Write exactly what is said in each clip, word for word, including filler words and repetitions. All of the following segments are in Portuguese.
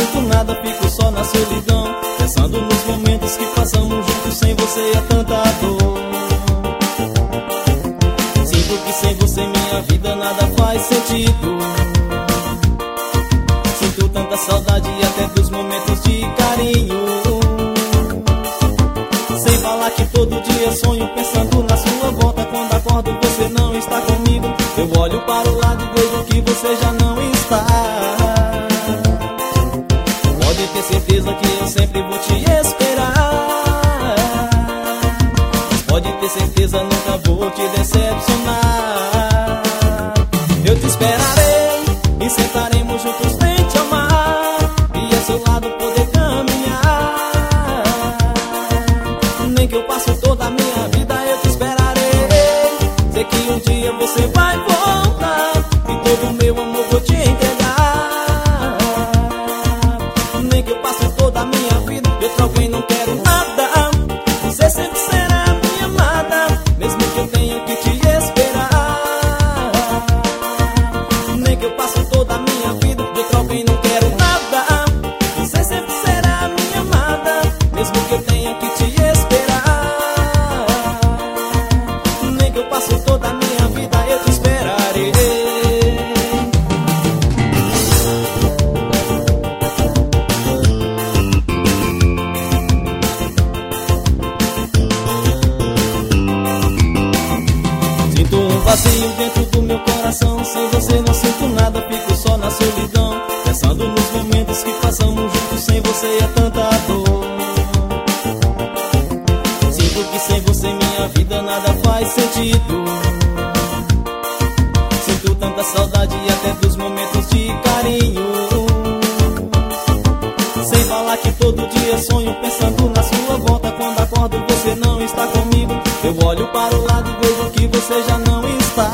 sinto nada, fico só na solidão, pensando nos momentos que passamos juntos. Sem você é tanta dor. Sinto que sem você minha vida nada faz sentido. Sinto tanta saudade até dos momentos de carinho. Sem falar que todo dia sonho pensando na sua volta. Quando acordo você não está comigo, eu olho para o lado e vejo que você já não está. Pode ter certeza que eu sempre vou te esperar, mas pode ter certeza nunca vou te decepcionar. Eu te esperarei e sentaremos juntos bem te amar, e ao seu lado poder caminhar. Nem que eu passe toda a minha vida eu te esperarei. Sei que um dia você vai voltar e todo o meu amor vou te entregar. Nem que eu passe toda a minha vida de outro alguém não quero nada. Você sempre será minha amada, mesmo que eu tenha que te esperar. Nem que eu passe toda a minha vida de outro alguém não quero nada. Você sempre será minha amada, mesmo que eu tenha que te esperar. Nem que eu passe toda a minha vida eu te esperarei. Sinto um vazio dentro do meu coração. Sem você não sinto nada, fico só na solidão, pensando nos momentos que passamos juntos. Sem você é tanta dor. Sinto que sem você minha vida nada faz sentido. Sinto tanta saudade até dos momentos de carinho. Sem falar que todo dia sonho pensando na sua volta. Quando acordo você não está comigo, eu olho para o lado e vejo que você já não está.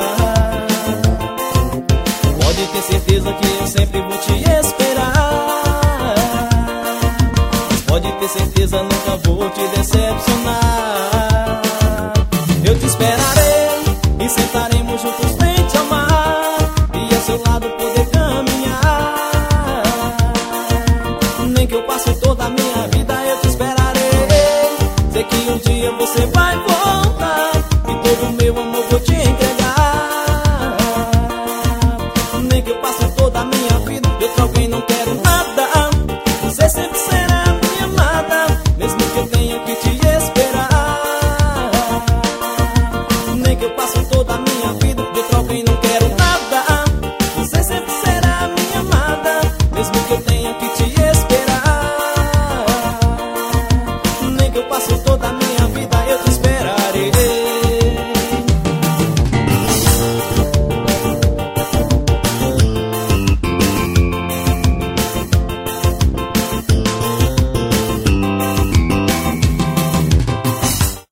Pode ter certeza que eu sempre vou te esperar, mas pode ter certeza nunca vou te decepcionar. Eu te esperarei e sentaremos juntos bem te amar, e ao seu lado poder caminhar. Nem que eu passe toda a minha vida eu te esperarei. Sei que um dia você vai voltar e todo o meu amor vou te entregar. Nem que eu passe toda a minha vida de outro alguém não quero nada. Você sempre será minha amada, mesmo que eu tenha que te esperar. Nem que eu passe toda a minha vida